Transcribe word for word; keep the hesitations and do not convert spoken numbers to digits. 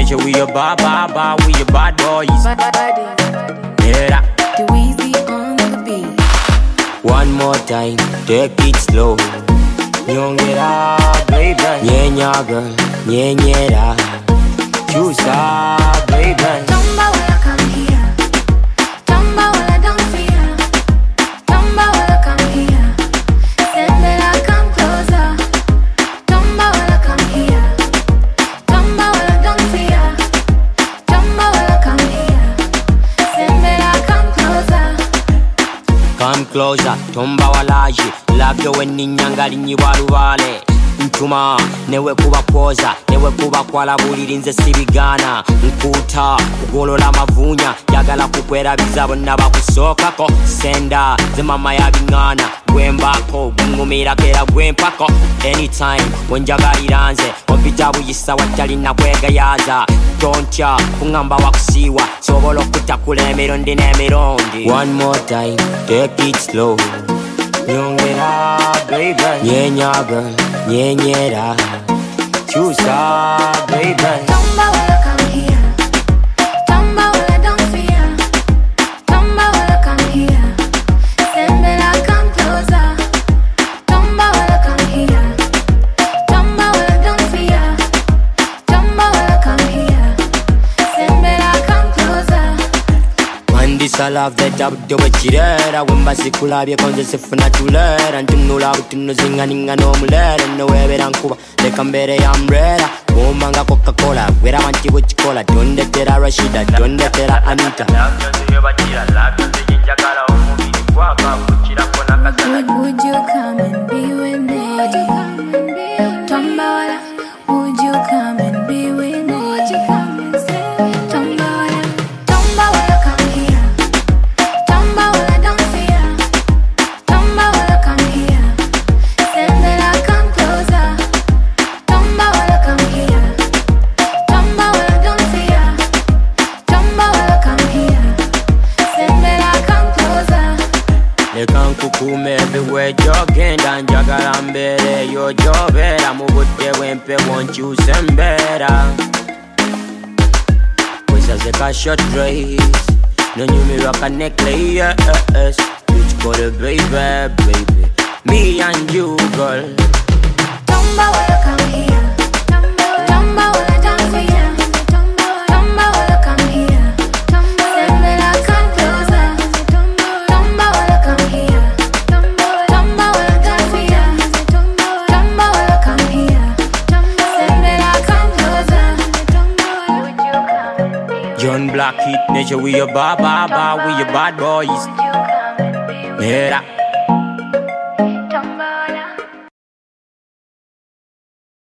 Measure we a ba ba ba, we a bad boys. Yeah. The Weezy on the beat. One more time, take it slow. Nyongera, baby. Nyenya girl, nyenyera. Chusa, baby. Tomba wala come here. Tomba wala don't fear. Tomba wala come here. Sembela come closer. Tomba wala come here. Tomba wala don't fear. Tomba wala come here. Sembela come closer. Come closer, tomba walaji. Labyo weni nyangali nyiwarubale. Ntuma, newe kuba kwoza, newe kuba kwala buliri nze sibigana. Nkuta, kugolola mavunya, yagala kukwera bizabo nabakusokako. Senda, ze mama ya bingana, gwembako, gungumira kera gwempako. Anytime, wenjagalira nze, kompita buyisa watali na kwegayaza. Toncha, kungamba wakusiwa, sobolo kutakula emirundi n'emirundi. One more time, take it slow. Nyongera, baby. Nyenya girl, nyenyera. Chusa, baby. Tomba wala come here. Tomba wala don't fear. Tomba wala come here. Sembela come closer. Tomba wala come here. Tomba wala don't fear. Tomba wala come here. Sembela come closer. Mandisa love that up do it chirera. Wemba sikulabye konze sifuna tulera. Ntunula butuno zinga ninga no mulera. No webera nkuba leka mbere ya umbrella. Womanga Coca-Cola, wera wanti wuchikola. Donde tera Rashida, donde tera Anita. Would, would you come and be with me? Tomba wala, would you come and be with me? Tomba wala, tomba wala come here. Tomba wala don't fear. Tomba wala come here. Sembela come closer. Tomba wala come here. Tomba wala don't fear. Tomba wala come here. Sembela come closer. Leka nkukume everywhere jogenda. Njagala mbere yo jobera. Mubudde wempe wonkyuse mbera. Wesazeka short race. Nonyumirwa ka necklace. Bitch got a baby, baby. Me and you, girl. Tomba wala come here. Tomba wala don't fear. Tomba wala come here. Sembela come closer. Tomba wala come here. Tomba wala don't fear. Tomba wala come here. Sembela come closer. Would you come and be with me? John Black hit nature, we a ba ba ba, we a bad boys. Would you come and be with me? Yeah.